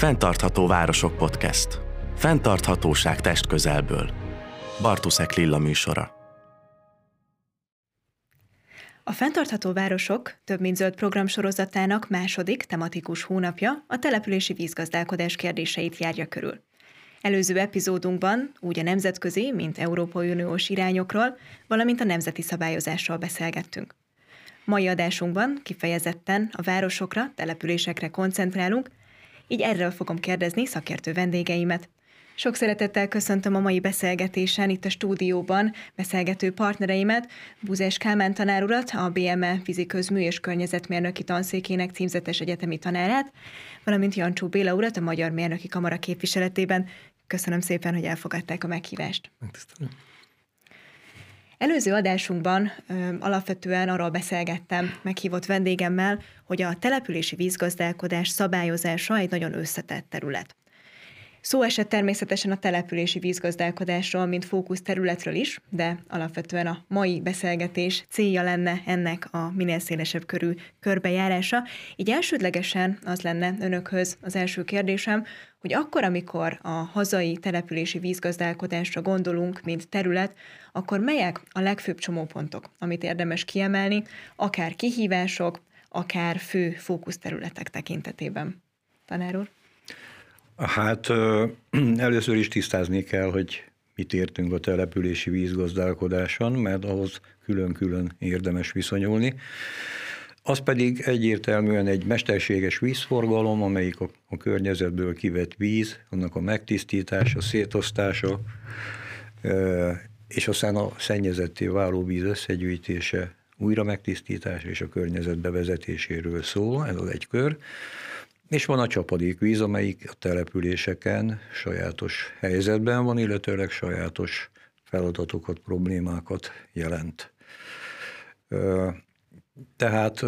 Fenntartható városok podcast. Fenntarthatóság testközelből. Bartuszek Lilla műsora. A Fenntartható városok több mint zöld programsorozatának második tematikus hónapja a települési vízgazdálkodás kérdéseit járja körül. Előző epizódunkban úgy a nemzetközi, mint Európai Uniós irányokról, valamint a nemzeti szabályozásról beszélgettünk. Mai adásunkban kifejezetten a városokra, településekre koncentrálunk, így erről fogom kérdezni szakértő vendégeimet. Sok szeretettel köszöntöm a mai beszélgetésen itt a stúdióban beszélgető partnereimet, Búzás Kálmán tanár urat, a BME Fiziközmű és Környezetmérnöki Tanszékének címzetes egyetemi tanárát, valamint Jancsó Béla urat, a Magyar Mérnöki Kamara képviseletében. Köszönöm szépen, hogy elfogadták a meghívást. Megtisztelő. Előző adásunkban alapvetően arról beszélgettem meghívott vendégemmel, hogy a települési vízgazdálkodás szabályozása egy nagyon összetett terület. Szó esett természetesen a települési vízgazdálkodásról, mint fókuszterületről is, de alapvetően a mai beszélgetés célja lenne ennek a minél szélesebb körű körbejárása. Így elsődlegesen az lenne önökhöz az első kérdésem, hogy akkor, amikor a hazai települési vízgazdálkodásra gondolunk, mint terület, akkor melyek a legfőbb csomópontok, amit érdemes kiemelni, akár kihívások, akár fő fókuszterületek tekintetében? Tanár úr? Hát először is tisztázni kell, hogy mit értünk a települési vízgazdálkodáson, mert ahhoz külön-külön érdemes viszonyulni. Az pedig egyértelműen egy mesterséges vízforgalom, amelyik a környezetből kivett víz, annak a megtisztítása, szétosztása, és aztán a szennyezetté váló víz összegyűjtése, újra megtisztítása és a környezet bevezetéséről szól, ez az egy kör. És van a csapadékvíz, amelyik a településeken sajátos helyzetben van, illetőleg sajátos feladatokat, problémákat jelent. Tehát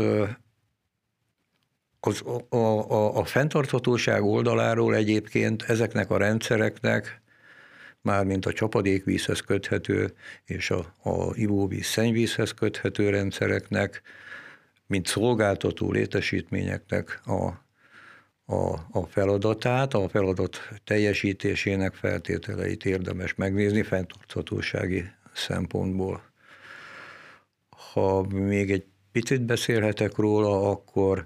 a fenntarthatóság oldaláról egyébként ezeknek a rendszereknek, mármint a csapadékvízhez köthető és a ivóvíz, szennyvízhez köthető rendszereknek, mint szolgáltató létesítményeknek a feladatát, a feladat teljesítésének feltételeit érdemes megnézni fenntarthatósági szempontból. Ha még egy picit beszélhetek róla, akkor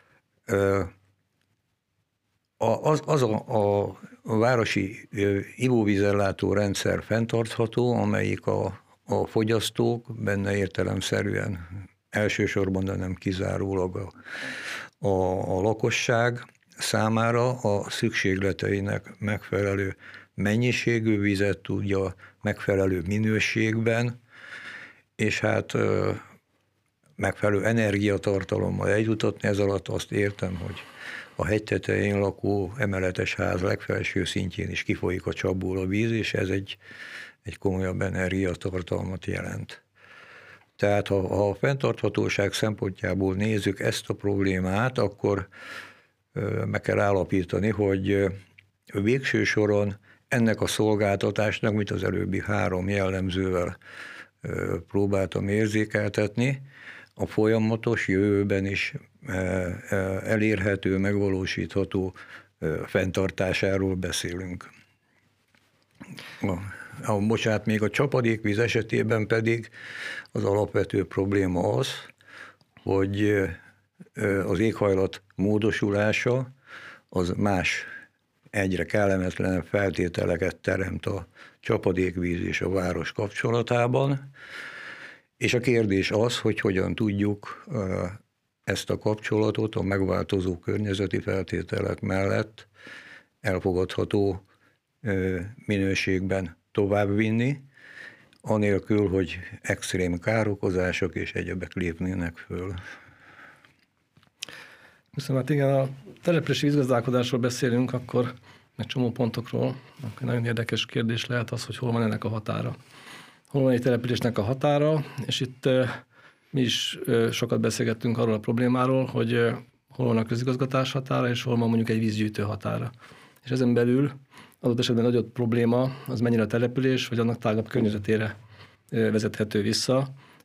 az a városi ivóvízellátó rendszer fenntartható, amelyik a fogyasztók benne értelemszerűen elsősorban, de nem kizárólag a lakosság számára a szükségleteinek megfelelő mennyiségű vizet tudja megfelelő minőségben, és hát megfelelő energiatartalommal eljutatni. Ez alatt azt értem, hogy a hegytetején lakó emeletes ház legfelső szintjén is kifolyik a csapból a víz, és ez egy komolyabb energiatartalmat jelent. Tehát ha a fenntarthatóság szempontjából nézzük ezt a problémát, akkor meg kell állapítani, hogy végső soron ennek a szolgáltatásnak, mint az előbbi 3 jellemzővel próbáltam érzékeltetni, a folyamatos jövőben is elérhető, megvalósítható fenntartásáról beszélünk. Bocsánat, még a csapadékvíz esetében pedig az alapvető probléma az, hogy az éghajlat módosulása az más, egyre kellemetlenebb feltételeket teremt a csapadékvíz és a város kapcsolatában, és a kérdés az, hogy hogyan tudjuk ezt a kapcsolatot a megváltozó környezeti feltételek mellett elfogadható minőségben továbbvinni, anélkül, hogy extrém károkozások és egyebek lépnének föl. Köszönöm, hát igen, a települési vízgazdálkodásról beszélünk, akkor egy csomó pontokról, akkor nagyon érdekes kérdés lehet az, hogy hol van ennek a határa. Hol van egy településnek a határa, és itt mi is sokat beszélgettünk arról a problémáról, hogy hol van a közigazgatás határa, és hol van mondjuk egy vízgyűjtő határa. És ezen belül adott esetben nagyobb probléma az mennyire a település, vagy annak tágabb környezetére vezethető vissza.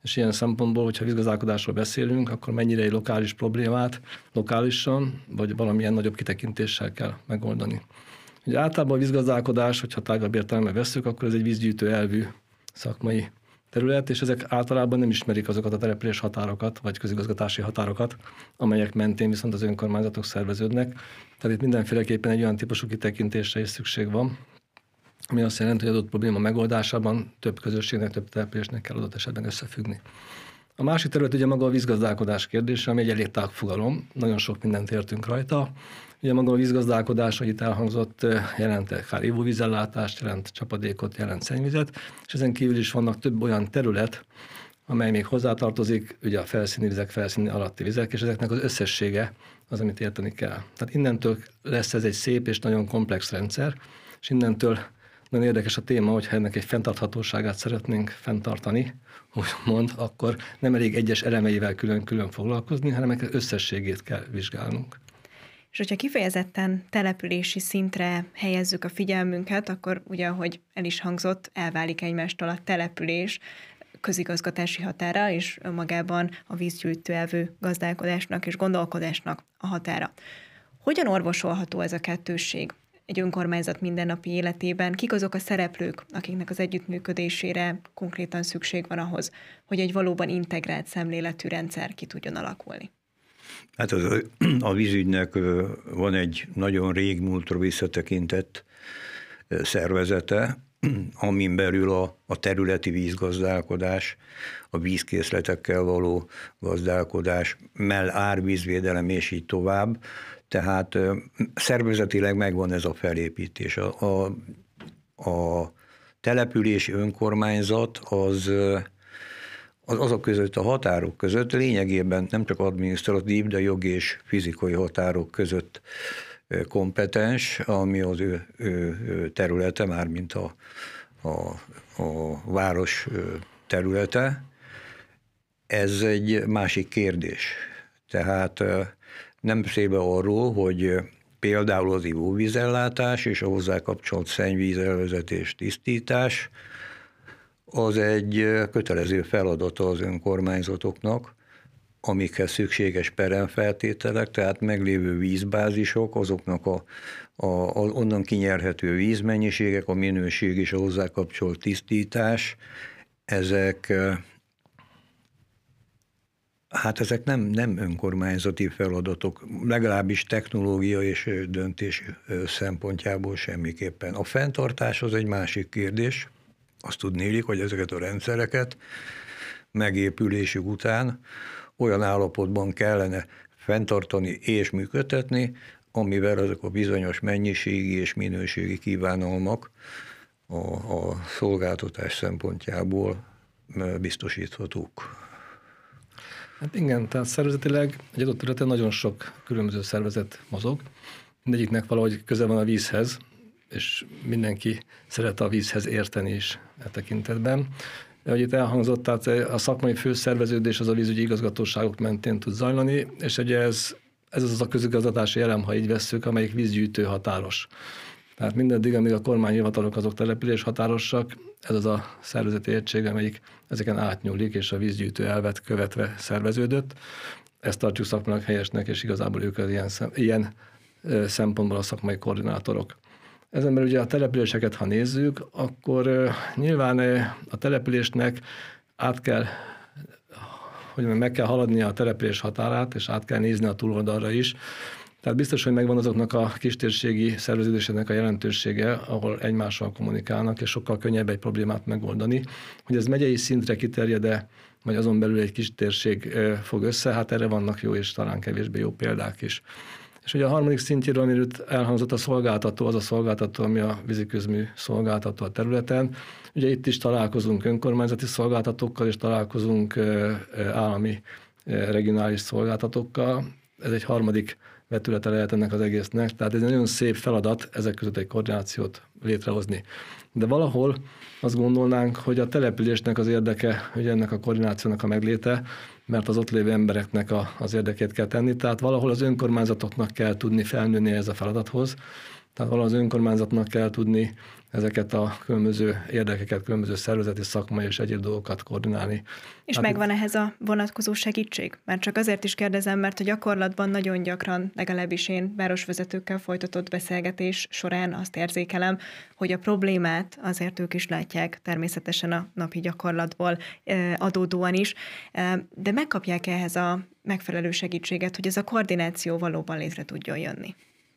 és ilyen szempontból, hogyha vízgazdálkodásról beszélünk, akkor mennyire egy lokális problémát lokálisan, vagy valamilyen nagyobb kitekintéssel kell megoldani. Ugye általában a vízgazdálkodás, hogyha tágabb értelemben vesszük, akkor ez egy vízgyűjtő elvű szakmai terület, és ezek általában nem ismerik azokat a település határokat, vagy közigazgatási határokat, amelyek mentén viszont az önkormányzatok szerveződnek. Tehát itt mindenféleképpen egy olyan típusú kitekintésre is szükség van, ami azt jelenti, hogy adott probléma megoldásában több közösségnek, több településnek kell adott esetben összefüggni. A másik terület ugye maga a vízgazdálkodás kérdése, ami egy elég tág fogalom, nagyon sok mindent értünk rajta. Ugye maga a vízgazdálkodás, ahogy itt elhangzott, jelent akár ivóvízellátást, jelent csapadékot, jelent szennyvizet, és ezen kívül is vannak több olyan terület, amely még hozzátartozik, ugye a felszíni vizek, felszíni alatti vizek, és ezeknek az összessége az, amit érteni kell. Tehát innentől lesz ez egy szép és nagyon komplex rendszer, és innentől nagyon érdekes a téma, hogyha ennek egy fenntarthatóságát szeretnénk fenntartani, úgymond, akkor nem elég egyes elemeivel külön-külön foglalkozni, hanem ennek összességét kell vizsgálnunk. És hogyha kifejezetten települési szintre helyezzük a figyelmünket, akkor ugye, ahogy el is hangzott, elválik egymástól a település közigazgatási határa, és magában a vízgyűjtő elvű gazdálkodásnak és gondolkodásnak a határa. Hogyan orvosolható ez a kettősség egy önkormányzat mindennapi életében? Kik azok a szereplők, akiknek az együttműködésére konkrétan szükség van ahhoz, hogy egy valóban integrált szemléletű rendszer ki tudjon alakulni? Hát a vízügynek van egy nagyon régmúltra visszatekintett szervezete, amin belül a területi vízgazdálkodás, a vízkészletekkel való gazdálkodás, árvízvédelem és így tovább. Tehát szervezetileg megvan ez a felépítés. A települési önkormányzat az azok között, a határok között lényegében nem csak adminisztratív, de jogi és fizikai határok között kompetens, ami az ő területe, mármint a város területe. Ez egy másik kérdés. Tehát nem beszélve arról, hogy például az ivóvízellátás és a hozzá kapcsolt szennyvízelvezetés, tisztítás az egy kötelező feladata az önkormányzatoknak, amikhez szükséges peremfeltételek, tehát meglévő vízbázisok, azoknak onnan kinyerhető vízmennyiségek, a minőség és a hozzá kapcsolt tisztítás, ezek nem önkormányzati feladatok, legalábbis technológia és döntés szempontjából semmiképpen. A fenntartás az egy másik kérdés. Azt tudnélik, hogy ezeket a rendszereket megépülésük után olyan állapotban kellene fenntartani és működtetni, amivel ezek a bizonyos mennyiségi és minőségi kívánalmak a szolgáltatás szempontjából biztosíthatók. Hát igen, tehát szervezetileg egy adott területen nagyon sok különböző szervezet mozog. Mindegyiknek valahogy köze van a vízhez, és mindenki szeret a vízhez érteni is e tekintetben. Ahogy itt elhangzott, tehát a szakmai főszerveződés az a vízügyi igazgatóságok mentén tud zajlani, és ugye ez az a közigazgatási elem, ha így vesszük, amelyik vízgyűjtő határos. Tehát mindeddig, amíg a kormányhivatalok azok település határosak, ez az a szervezeti egység, amelyik ezeken átnyúlik, és a vízgyűjtő elvet követve szerveződött. Ezt tartjuk szakmának helyesnek, és igazából ők az ilyen szempontból a szakmai koordinátorok. Ezen belül ugye a településeket, ha nézzük, akkor nyilván a településnek meg kell haladnia a település határát, és át kell nézni a túloldalra is. Tehát biztos, hogy megvan azoknak a kistérségi szerveződéseknek a jelentősége, ahol egymással kommunikálnak, és sokkal könnyebb egy problémát megoldani. Hogy ez megyei szintre kiterjed-e, vagy azon belül egy kistérség fog össze, hát erre vannak jó és talán kevésbé jó példák is. És ugye a harmadik szintjéről, amiről elhangzott a szolgáltató, az a szolgáltató, ami a víziközmű szolgáltató a területen. Ugye itt is találkozunk önkormányzati szolgáltatókkal, és találkozunk állami regionális szolgáltatókkal. Ez egy harmadik vetülete lehet ennek az egésznek. Tehát ez egy nagyon szép feladat ezek között egy koordinációt létrehozni. De valahol azt gondolnánk, hogy a településnek az érdeke, hogy ennek a koordinációnak a megléte, mert az ott lévő embereknek az érdekét kell tenni. Tehát valahol az önkormányzatoknak kell tudni felnőni ez a feladathoz, Tehát valahol az önkormányzatnak kell tudni ezeket a különböző érdekeket, különböző szervezeti, szakmai és egyéb dolgokat koordinálni. És megvan ehhez a vonatkozó segítség? Már csak azért is kérdezem, mert a gyakorlatban nagyon gyakran, legalábbis én városvezetőkkel folytatott beszélgetés során azt érzékelem, hogy a problémát azért ők is látják természetesen a napi gyakorlatból adódóan is, de megkapják ehhez a megfelelő segítséget, hogy ez a koordináció valóban létre tudjon jönni?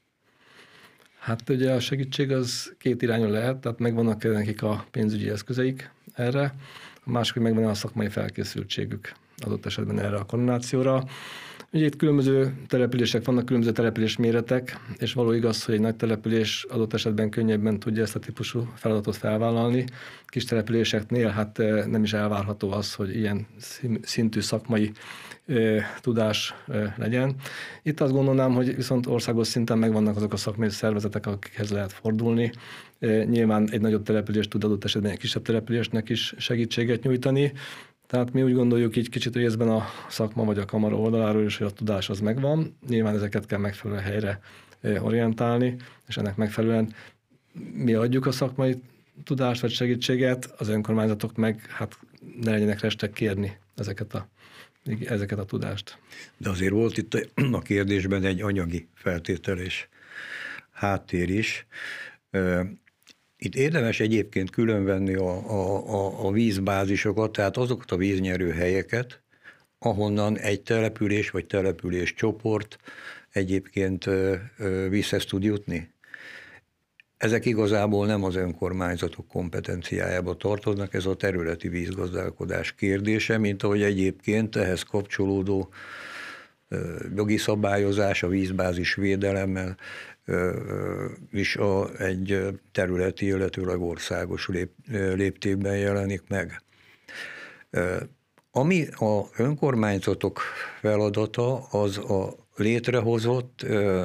Hát ugye a segítség az két irányon lehet, tehát megvannak nekik a pénzügyi eszközeik erre, a másik, hogy megvan a szakmai felkészültségük adott esetben erre a koordinációra. Ugye itt különböző települések vannak, különböző település méretek, és való igaz, hogy egy nagy település adott esetben könnyebben tudja ezt a típusú feladatot felvállalni. Kis településeknél hát nem is elvárható az, hogy ilyen szintű szakmai tudás legyen. Itt azt gondolnám, hogy viszont országos szinten megvannak azok a szakmai szervezetek, akikhez lehet fordulni. Nyilván egy nagyobb település tud adott esetben egy kisebb településnek is segítséget nyújtani. Tehát mi úgy gondoljuk így kicsit részben a szakma vagy a kamara oldaláról is, hogy a tudás az megvan. Nyilván ezeket kell megfelelő helyre orientálni, és ennek megfelelően mi adjuk a szakmai tudást vagy segítséget, az önkormányzatok meg hát ne legyenek restek kérni ezeket a tudást. De azért volt itt a kérdésben egy anyagi feltételés háttér is. Itt érdemes egyébként különvenni a vízbázisokat, tehát azokat a víznyerő helyeket, ahonnan egy település vagy település csoport egyébként vízhez tud jutni. Ezek igazából nem az önkormányzatok kompetenciájába tartoznak, ez a területi vízgazdálkodás kérdése, mint ahogy egyébként ehhez kapcsolódó jogi szabályozás, a vízbázis védelemmel is egy területi, illetőleg országos léptékben jelenik meg. Ami a önkormányzatok feladata, az a létrehozott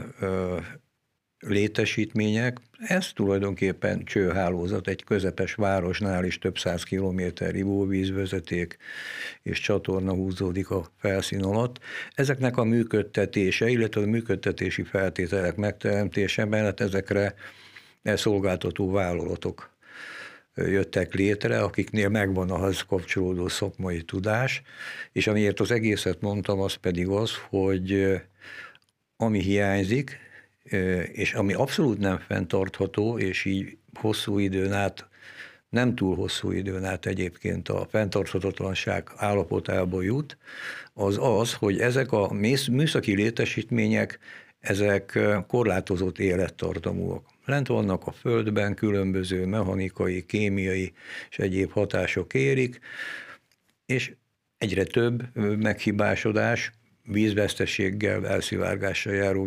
létesítmények, ez tulajdonképpen csőhálózat, egy közepes városnál is több 100 kilométer ivóvízvezeték és csatorna húzódik a felszín alatt. Ezeknek a működtetése, illetve a működtetési feltételek megteremtése mellett ezekre szolgáltató vállalatok jöttek létre, akiknél megvan ahhoz kapcsolódó szakmai tudás, és amiért az egészet mondtam, az pedig az, hogy ami hiányzik, és ami abszolút nem fenntartható, és így hosszú időn át, nem túl hosszú időn át egyébként a fenntarthatatlanság állapotába jut, az az, hogy ezek a műszaki létesítmények, ezek korlátozott élettartamúak. Lent vannak a földben, különböző mechanikai, kémiai és egyéb hatások érik, és egyre több meghibásodás, vízveszteséggel, elszivárgással járó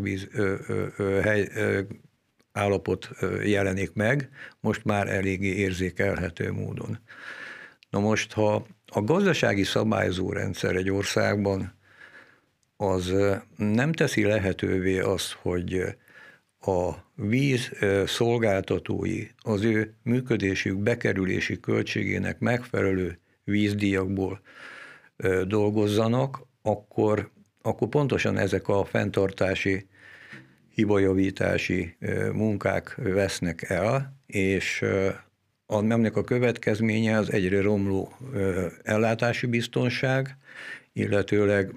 állapot jelenik meg, most már eléggé érzékelhető módon. Na most, ha a gazdasági szabályozó rendszer egy országban az nem teszi lehetővé azt, hogy a víz szolgáltatói az ő működésük bekerülési költségének megfelelő vízdíjakból dolgozzanak, akkor pontosan ezek a fenntartási, hibajavítási munkák vesznek el, és ennek a következménye az egyre romló ellátási biztonság, illetőleg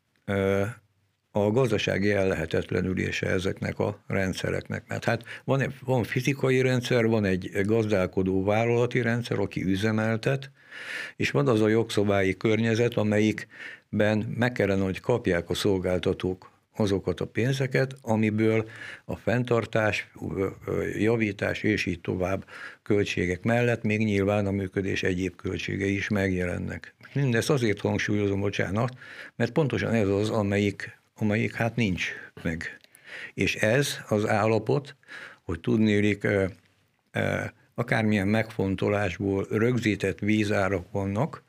a gazdasági ellehetetlenülése ezeknek a rendszereknek. Mert hát van fizikai rendszer, van egy gazdálkodó vállalati rendszer, aki üzemeltet, és van az a jogszabályi környezet, amelyikben meg kellene, hogy kapják a szolgáltatók azokat a pénzeket, amiből a fenntartás, javítás és így tovább költségek mellett még nyilván a működés egyéb költségei is megjelennek. Mindezt azért hangsúlyozom, bocsánat, mert pontosan ez az, amelyik hát nincs meg. És ez az állapot, hogy tudnélik, akármilyen megfontolásból rögzített vízárak vannak,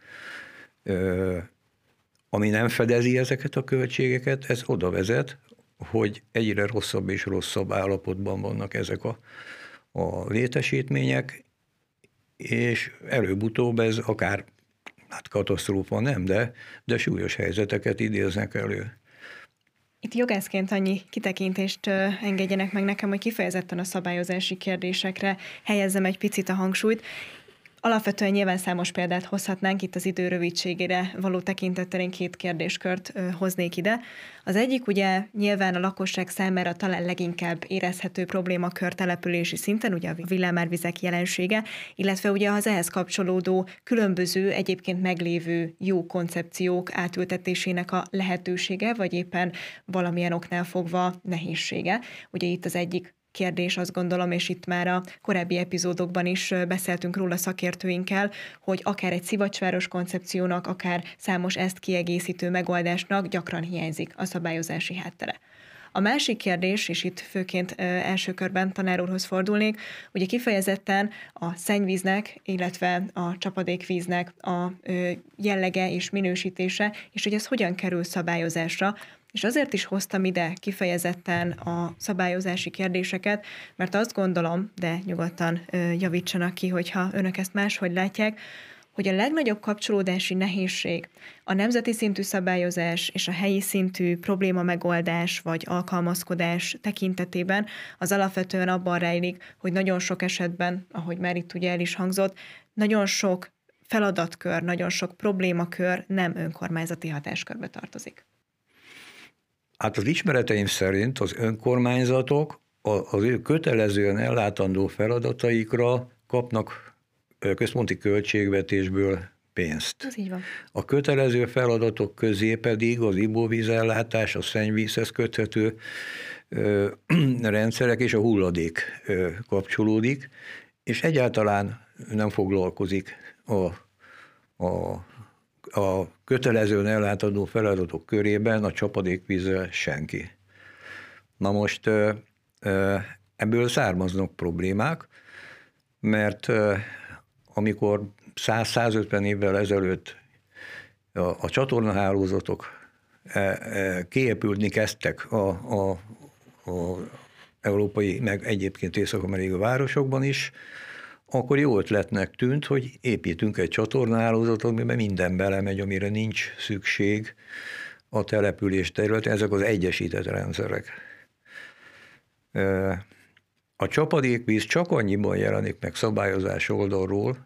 ami nem fedezi ezeket a költségeket, ez oda vezet, hogy egyre rosszabb és rosszabb állapotban vannak ezek a létesítmények, és előbb-utóbb ez akár, hát katasztrófa nem, de súlyos helyzeteket idéznek elő. Itt jogászként annyi kitekintést engedjenek meg nekem, hogy kifejezetten a szabályozási kérdésekre helyezzem egy picit a hangsúlyt. Alapvetően nyilván számos példát hozhatnánk, itt az idő rövidségére való tekintettel én 2 kérdéskört hoznék ide. Az egyik ugye nyilván a lakosság számára talán leginkább érezhető problémakör települési szinten, ugye a villámárvizek jelensége, illetve ugye az ehhez kapcsolódó különböző egyébként meglévő jó koncepciók átültetésének a lehetősége, vagy éppen valamilyen oknál fogva nehézsége. Ugye itt az egyik kérdés, azt gondolom, és itt már a korábbi epizódokban is beszéltünk róla szakértőinkkel, hogy akár egy szivacsváros koncepciónak, akár számos ezt kiegészítő megoldásnak gyakran hiányzik a szabályozási háttere. A másik kérdés, és itt főként első körben tanár úrhoz fordulnék, ugye kifejezetten a szennyvíznek, illetve a csapadékvíznek a jellege és minősítése, és hogy ez hogyan kerül szabályozásra. És azért is hoztam ide kifejezetten a szabályozási kérdéseket, mert azt gondolom, de nyugodtan javítsanak ki, hogyha önök ezt máshogy látják, hogy a legnagyobb kapcsolódási nehézség a nemzeti szintű szabályozás és a helyi szintű probléma megoldás vagy alkalmazkodás tekintetében az alapvetően abban rejlik, hogy nagyon sok esetben, ahogy már itt ugye el is hangzott, nagyon sok feladatkör, nagyon sok problémakör nem önkormányzati hatáskörbe tartozik. Hát az ismereteim szerint az önkormányzatok az ő kötelezően ellátandó feladataikra kapnak központi költségvetésből pénzt. Ez így van. A kötelező feladatok közé pedig az ivóvízellátás, a szennyvízhez köthető rendszerek és a hulladék kapcsolódik, és egyáltalán nem foglalkozik a kötelezően ellátandó feladatok körében a csapadékvízzel senki. Na most ebből származnak problémák, mert amikor 100-150 évvel ezelőtt a csatornahálózatok kiépülni kezdtek a európai, meg egyébként észak-amerikai városokban is, akkor jó ötletnek tűnt, hogy építünk egy csatornahálózatot, amiben minden belemegy, amire nincs szükség a település területén, ezek az egyesített rendszerek. A csapadékvíz csak annyiban jelenik meg szabályozás oldalról,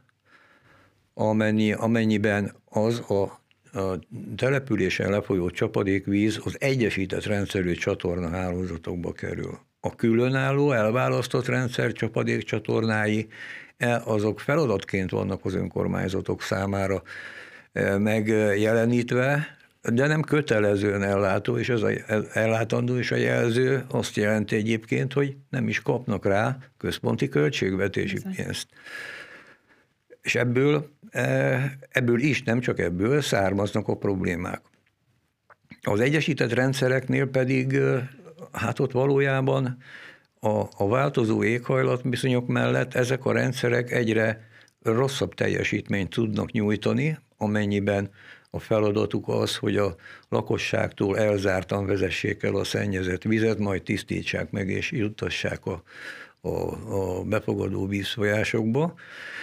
amennyiben az a településen lefolyó csapadékvíz az egyesített rendszerű csatornahálózatokba kerül. A különálló, elválasztott rendszer csapadékcsatornái, azok feladatként vannak az önkormányzatok számára megjelenítve, de nem kötelezően ellátó, és ez ellátandó, és a jelző azt jelenti egyébként, hogy nem is kapnak rá központi költségvetési pénzt. És ebből is, nem csak ebből származnak a problémák. Az egyesített rendszereknél pedig, hát ott valójában a változó éghajlatviszonyok mellett ezek a rendszerek egyre rosszabb teljesítményt tudnak nyújtani, amennyiben a feladatuk az, hogy a lakosságtól elzártan vezessék el a szennyezett vizet, majd tisztítsák meg és juttassák a befogadó vízfolyásokba.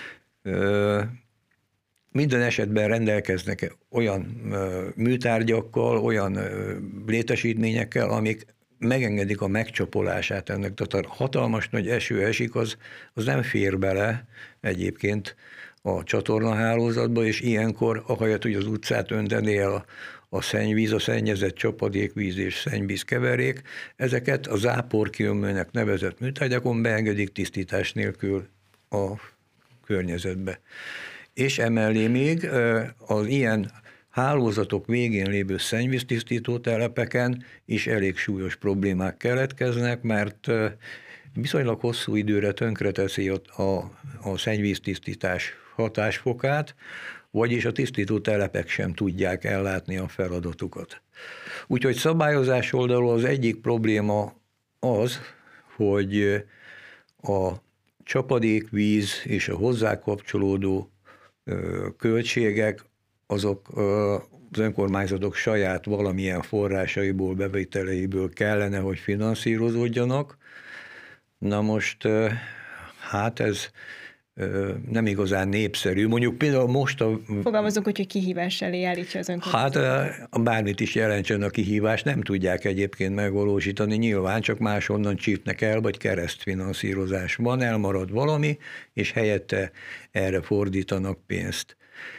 Minden esetben rendelkeznek olyan műtárgyakkal, olyan létesítményekkel, amik megengedik a megcsapolását ennek. Tehát a hatalmas nagy eső esik, az nem fér bele egyébként a csatornahálózatba, és ilyenkor, ahelyett, hogy az utcát öntené el a szennyvíz, a szennyezett csapadékvíz és szennyvíz keverék, ezeket a záporkiömlőnek nevezett műtárgyakon beengedik tisztítás nélkül a környezetbe. És emellé még az ilyen hálózatok végén lévő szennyvíztisztító telepeken is elég súlyos problémák keletkeznek, mert viszonylag hosszú időre tönkreteszi a szennyvíztisztítás hatásfokát, vagyis a tisztító telepek sem tudják ellátni a feladatukat. Úgyhogy szabályozás oldalról az egyik probléma az, hogy a csapadékvíz és a hozzá kapcsolódó költségek azok az önkormányzatok saját valamilyen forrásaiból, bevételeiből kellene, hogy finanszírozódjanak. Na most, hát ez nem igazán népszerű. Mondjuk például most Fogalmazunk úgy, hogy kihívás elé állítja az önkormányzat. Hát bármit is jelentsen a kihívás, nem tudják egyébként megvalósítani, nyilván csak máshonnan csípnek el, vagy keresztfinanszírozás van, elmarad valami, és helyette erre fordítanak pénzt.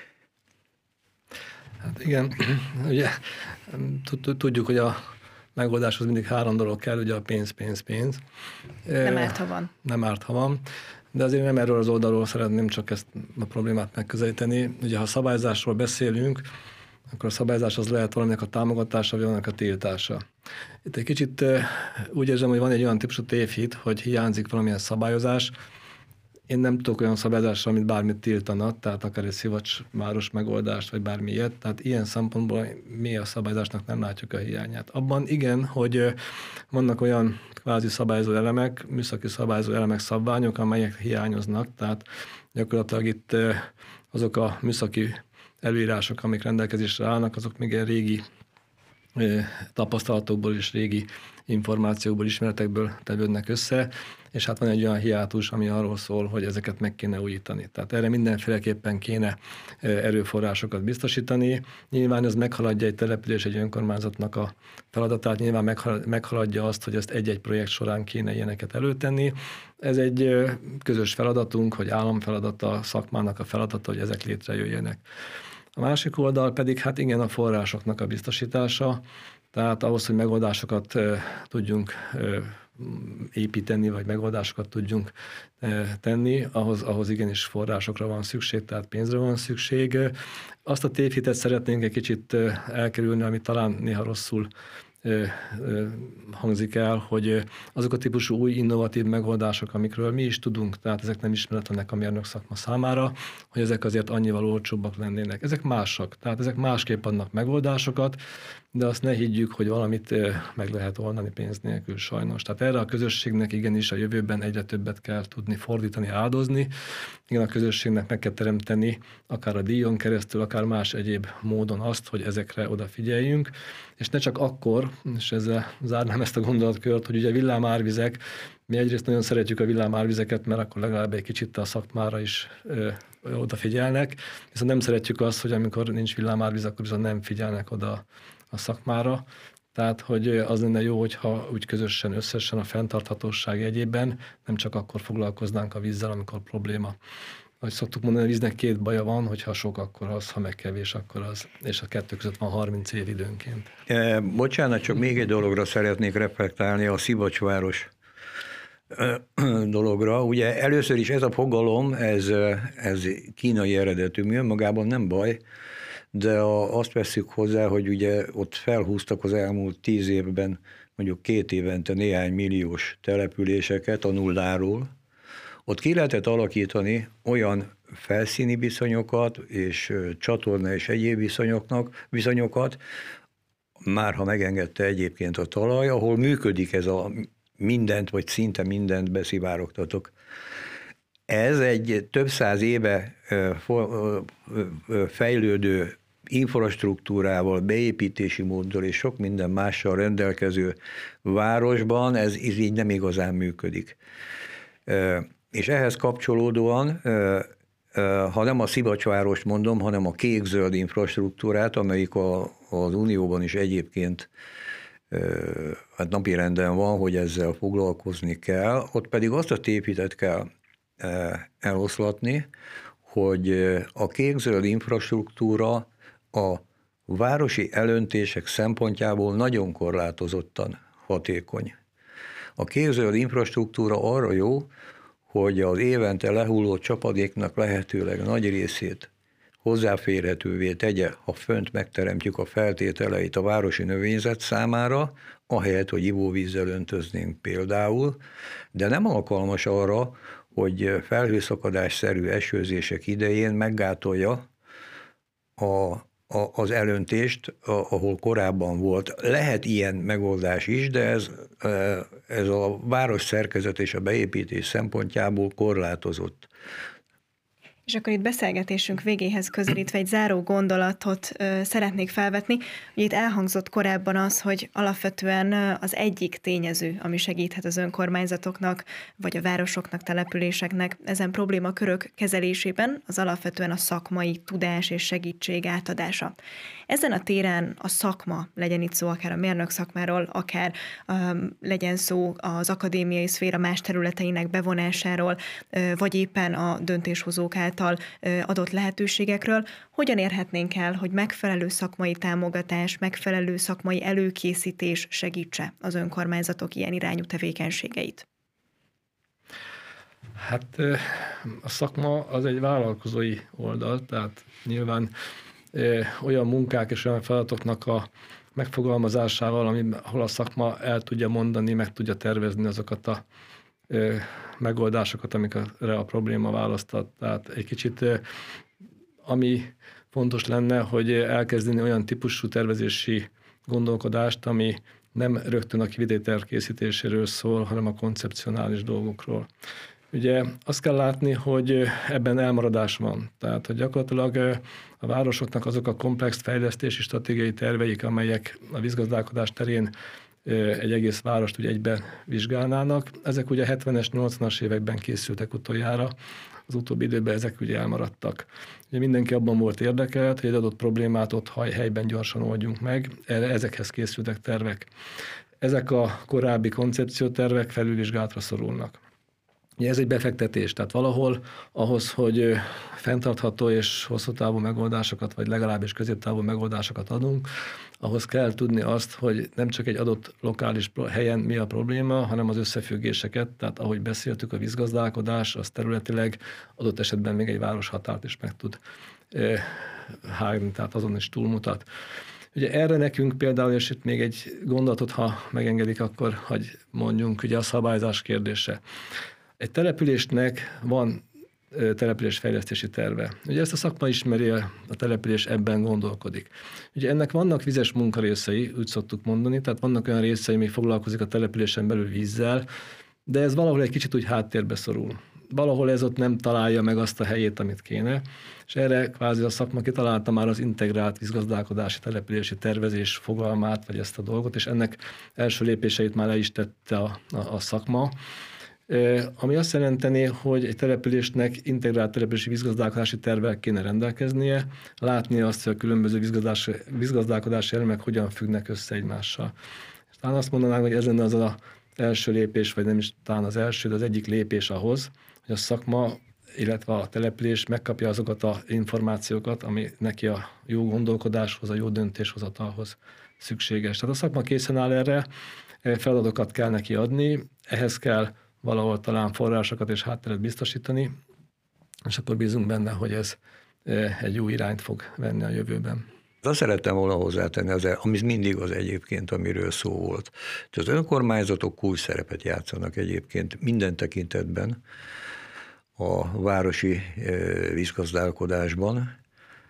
Hát igen, ugye tudjuk, hogy a megoldáshoz mindig 3 dolog kell, ugye a pénz. Nem árt, ha van. Nem árt, ha van. De azért nem erről az oldalról szeretném csak ezt a problémát megközelíteni. Ugye ha szabályzásról beszélünk, akkor a szabályzás az lehet valaminek a támogatása, vagy valaminek a tiltása. Itt egy kicsit úgy érzem, hogy van egy olyan típusú tévhit, hogy hiányzik valamilyen szabályozás. Én nem tudok olyan szabályozásra, amit bármit tiltana, tehát akár egy szivacsváros megoldást, vagy bármi ilyet. Tehát ilyen szempontból mi a szabályozásnak nem látjuk a hiányát. Abban igen, hogy vannak olyan kvázi szabályozó elemek, műszaki szabályozó elemek, szabványok, amelyek hiányoznak, tehát gyakorlatilag itt azok a műszaki előírások, amik rendelkezésre állnak, azok még ilyen régi tapasztalatokból és régi információkból, ismeretekből tevődnek össze, és hát van egy olyan hiátus, ami arról szól, hogy ezeket meg kéne újítani. Tehát erre mindenféleképpen kéne erőforrásokat biztosítani. Nyilván ez meghaladja egy település, egy önkormányzatnak a feladatát, nyilván meghaladja azt, hogy ezt egy-egy projekt során kéne ilyeneket előtenni. Ez egy közös feladatunk, hogy államfeladata, szakmának a feladata, hogy ezek létrejöjjenek. A másik oldal pedig hát igen a forrásoknak a biztosítása, tehát ahhoz, hogy megoldásokat tudjunk építeni, vagy megoldásokat tudjunk tenni, ahhoz igenis forrásokra van szükség, tehát pénzre van szükség. Azt a tévhitet szeretnénk egy kicsit elkerülni, ami talán néha rosszul hangzik el, hogy azok a típusú új innovatív megoldások, amikről mi is tudunk, tehát ezek nem ismeretlenek a mérnök szakma számára, hogy ezek azért annyival olcsóbbak lennének. Ezek másak, tehát ezek másképp adnak megoldásokat, de azt ne higgyük, hogy valamit meg lehet oldani pénz nélkül sajnos. Tehát erre a közösségnek igenis a jövőben egyre többet kell tudni fordítani, áldozni. Igen, a közösségnek meg kell teremteni, akár a díjon keresztül, akár más egyéb módon azt, hogy ezekre odafigyeljünk, és ne csak akkor, és ezzel zárnám ezt a gondolatkört, hogy ugye villámárvizek, mi egyrészt nagyon szeretjük a villámárvizeket, mert akkor legalább egy kicsit a szakmára is odafigyelnek, viszont nem szeretjük azt, hogy amikor nincs villámárvíz, akkor viszont nem figyelnek oda a szakmára. Tehát, hogy az lenne jó, hogyha úgy közösen, összesen a fenntarthatóság jegyében nem csak akkor foglalkoznánk a vízzel, amikor probléma. Ahogy szoktuk mondani, a víznek 2 baja van, hogyha sok, akkor az, ha meg kevés, akkor az. És a 2 között van 30 év időnként. Bocsánat, csak még egy dologra szeretnék reflektálni, a Szivacsváros dologra. Ugye először is ez a fogalom, ez kínai eredetű, mi önmagában nem baj, de azt vesszük hozzá, hogy ugye ott felhúztak az elmúlt 10 évben, mondjuk 2 évente néhány milliós településeket a nulláról. Ott ki lehetett alakítani olyan felszíni viszonyokat és csatorna és egyéb viszonyokat, már ha megengedte egyébként a talaj, ahol működik ez a mindent, vagy szinte mindent beszivárogtatok. Ez egy több száz éve fejlődő infrastruktúrával, beépítési móddal és sok minden mással rendelkező városban ez így nem igazán működik. És ehhez kapcsolódóan, ha nem a Szivacsvárost mondom, hanem a kék-zöld infrastruktúrát, amelyik az Unióban is egyébként hát napirenden van, hogy ezzel foglalkozni kell, ott pedig azt a tévhitet kell eloszlatni, hogy a kék-zöld infrastruktúra a városi elöntések szempontjából nagyon korlátozottan hatékony. A kék-zöld infrastruktúra arra jó, hogy az évente lehulló csapadéknak lehetőleg nagy részét hozzáférhetővé tegye, ha fönt megteremtjük a feltételeit a városi növényzet számára, ahelyett, hogy ivóvízzel öntöznénk például, de nem alkalmas arra, hogy felhőszakadásszerű esőzések idején meggátolja az elöntést, ahol korábban volt. Lehet ilyen megoldás is, de ez a város szerkezet és a beépítés szempontjából korlátozott. És akkor itt beszélgetésünk végéhez közelítve egy záró gondolatot szeretnék felvetni. Ugye itt elhangzott korábban az, hogy alapvetően az egyik tényező, ami segíthet az önkormányzatoknak, vagy a városoknak, településeknek ezen problémakörök kezelésében, az alapvetően a szakmai tudás és segítség átadása. Ezen a téren a szakma, legyen itt szó akár a mérnök szakmáról, akár legyen szó az akadémiai szféra más területeinek bevonásáról, vagy éppen a döntéshozók által adott lehetőségekről, hogyan érhetnénk el, hogy megfelelő szakmai támogatás, megfelelő szakmai előkészítés segítse az önkormányzatok ilyen irányú tevékenységeit? Hát a szakma az egy vállalkozói oldal, tehát nyilván olyan munkák és olyan feladatoknak a megfogalmazásával, ahol a szakma el tudja mondani, meg tudja tervezni azokat a megoldásokat, amikre a probléma választott. Tehát egy kicsit, ami fontos lenne, hogy elkezdeni olyan típusú tervezési gondolkodást, ami nem rögtön a kivitétel készítéséről szól, hanem a koncepcionális dolgokról. Ugye azt kell látni, hogy ebben elmaradás van. Tehát, hogy gyakorlatilag a városoknak azok a komplex fejlesztési stratégiai terveik, amelyek a vízgazdálkodás terén egy egész várost ugye egyben vizsgálnának. Ezek ugye 70-es, 80-as években készültek utoljára, az utóbbi időben ezek ugye elmaradtak. Ugye mindenki abban volt érdekelt, hogy egy adott problémát ott helyben gyorsan oldjunk meg, ezekhez készültek tervek. Ezek a korábbi koncepciótervek felülvizsgálatra szorulnak. Ugye ez egy befektetés, tehát valahol ahhoz, hogy fenntartható és hosszú távú megoldásokat, vagy legalábbis középtávú megoldásokat adunk, ahhoz kell tudni azt, hogy nem csak egy adott lokális helyen mi a probléma, hanem az összefüggéseket, tehát ahogy beszéltük, a vízgazdálkodás, az területileg adott esetben még egy városhatárt is meg tud hágni, tehát azon is túlmutat. Ugye erre nekünk például, és itt még egy gondolatot, ha megengedik, akkor hogy mondjunk, ugye a szabályzás kérdése. Egy településnek van településfejlesztési terve. Ugye ezt a szakma ismeri, a település ebben gondolkodik. Ugye ennek vannak vizes munkarészei, úgy szoktuk mondani, tehát vannak olyan részei, ami foglalkozik a településen belül vízzel, de ez valahol egy kicsit úgy háttérbe szorul. Valahol ez ott nem találja meg azt a helyét, amit kéne, és erre kvázi a szakma kitalálta már az integrált vízgazdálkodási települési tervezés fogalmát, vagy ezt a dolgot, és ennek első lépéseit már le is tette a szakma. Ami azt jelenteni, hogy egy településnek integrált települési vízgazdálkodási tervvel kéne rendelkeznie, látnia azt, hogy a különböző vízgazdálkodási elemek hogyan függnek össze egymással. És talán azt mondanánk, hogy ez lenne az az első lépés, vagy nem is talán az első, de az egyik lépés ahhoz, hogy a szakma, illetve a település megkapja azokat az információkat, ami neki a jó gondolkodáshoz, a jó döntéshozatalhoz szükséges. Tehát a szakma készen áll erre, feladatokat kell neki adni, ehhez kell valahol talán forrásokat és hátteret biztosítani, és akkor bízunk benne, hogy ez egy jó irányt fog venni a jövőben. Azt szerettem volna hozzátenni, ami mindig az egyébként, amiről szó volt. Az önkormányzatok kulcs szerepet játszanak egyébként minden tekintetben a városi vízgazdálkodásban,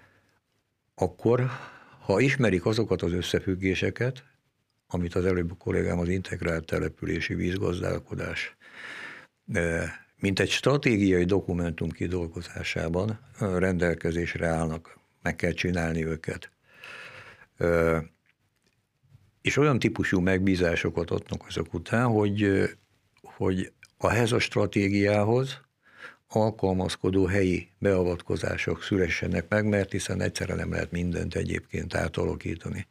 akkor, ha ismerik azokat az összefüggéseket, amit az előbb a kollégám az integrált települési vízgazdálkodás, mint egy stratégiai dokumentum kidolgozásában rendelkezésre állnak, meg kell csinálni őket. És olyan típusú megbízásokat adnak azok után, hogy ehhez a stratégiához alkalmazkodó helyi beavatkozások szülessenek meg, mert hiszen egyszerre nem lehet mindent egyébként átalakítani.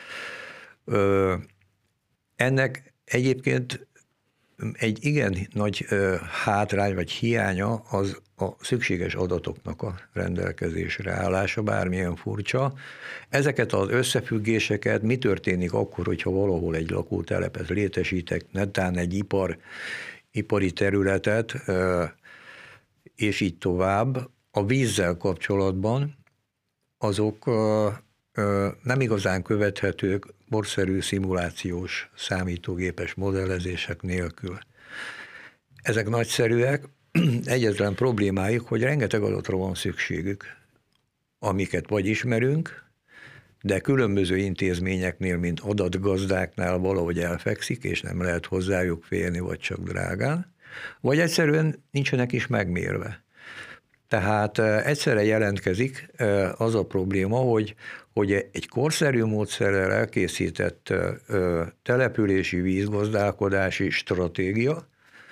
Ennek egyébként egy igen nagy hátrány vagy hiánya az a szükséges adatoknak a rendelkezésre állása, bármilyen furcsa. Ezeket az összefüggéseket, mi történik akkor, hogyha valahol egy lakótelepet létesítek, netán egy ipari területet, és így tovább, a vízzel kapcsolatban azok nem igazán követhetők korszerű szimulációs számítógépes modellezések nélkül. Ezek nagyszerűek, egyetlen problémájuk, hogy rengeteg adatra van szükségük, amiket vagy ismerünk, de különböző intézményeknél, mint adatgazdáknál valahogy elfekszik, és nem lehet hozzájuk férni, vagy csak drágán, vagy egyszerűen nincsenek is megmérve. Tehát egyszerre jelentkezik az a probléma, hogy egy korszerű módszerrel elkészített települési vízgazdálkodási stratégia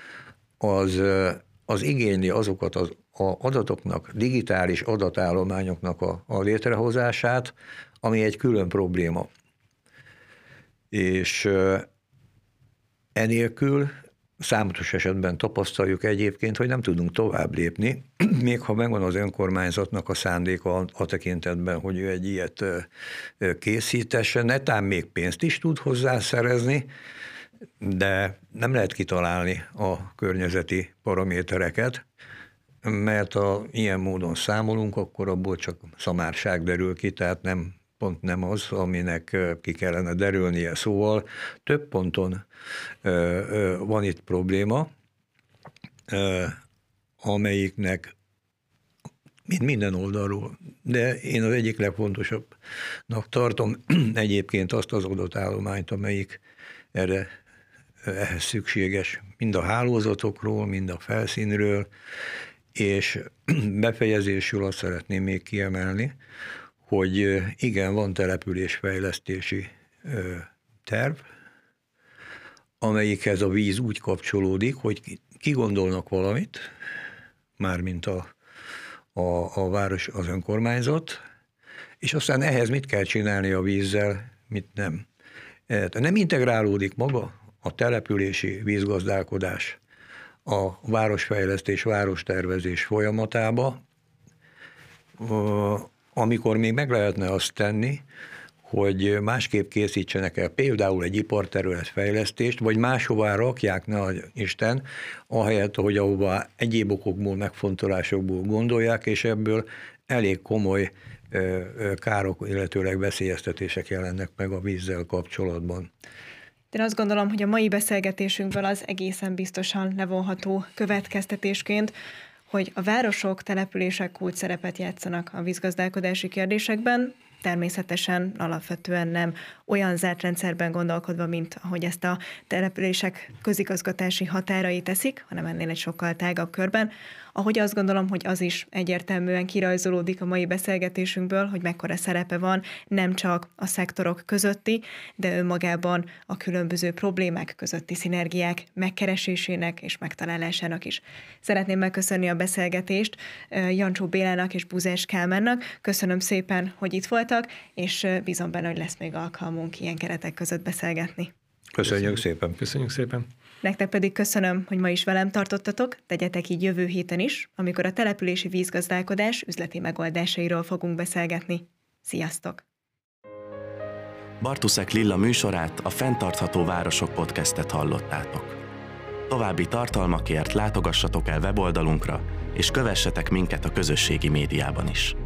az igényli azokat az adatoknak, digitális adatállományoknak a létrehozását, ami egy külön probléma. És enélkül számos esetben tapasztaljuk egyébként, hogy nem tudunk tovább lépni, még ha megvan az önkormányzatnak a szándéka a tekintetben, hogy ő egy ilyet készítessen, netán még pénzt is tud hozzászerezni, de nem lehet kitalálni a környezeti paramétereket, mert ha ilyen módon számolunk, akkor abból csak szamárság derül ki, tehát pont nem az, aminek ki kellene derülnie. Szóval több ponton van itt probléma, amelyiknek minden oldalról, de én az egyik legfontosabbnak tartom egyébként azt az adatállományt, amelyik ehhez szükséges, mind a hálózatokról, mind a felszínről, és befejezésül azt szeretném még kiemelni, hogy igen, van településfejlesztési terv, amelyikhez a víz úgy kapcsolódik, hogy kigondolnak valamit, mármint a város, az önkormányzat, és aztán ehhez mit kell csinálni a vízzel, mit nem. Nem integrálódik maga a települési vízgazdálkodás a városfejlesztés, várostervezés folyamatába, amikor még meg lehetne azt tenni, hogy másképp készítsenek el például egy iparterület fejlesztést, vagy máshová rakják, ne Isten, ahelyett, hogy ahova egyéb okokból, megfontolásokból gondolják, és ebből elég komoly károk, illetőleg veszélyeztetések jelennek meg a vízzel kapcsolatban. Én azt gondolom, hogy a mai beszélgetésünkből az egészen biztosan levonható következtetésként, hogy a városok, települések kulcsszerepet játszanak a vízgazdálkodási kérdésekben, természetesen alapvetően nem olyan zárt rendszerben gondolkodva, mint ahogy ezt a települések közigazgatási határai teszik, hanem ennél egy sokkal tágabb körben. Ahogy azt gondolom, hogy az is egyértelműen kirajzolódik a mai beszélgetésünkből, hogy mekkora szerepe van nem csak a szektorok közötti, de önmagában a különböző problémák közötti szinergiák megkeresésének és megtalálásának is. Szeretném megköszönni a beszélgetést Jancsó Bélának és Búzás Kálmánnak. Köszönöm szépen, hogy itt voltak, és bízom benne, hogy lesz még alkalmunk ilyen keretek között beszélgetni. Köszönjük szépen. Köszönjük szépen. Nektek pedig köszönöm, hogy ma is velem tartottatok, tegyetek így jövő héten is, amikor a települési vízgazdálkodás üzleti megoldásairól fogunk beszélgetni. Sziasztok! Bartuszek Lilla műsorát, a Fenntartható Városok podcastet hallottátok. További tartalmakért látogassatok el weboldalunkra, és kövessetek minket a közösségi médiában is.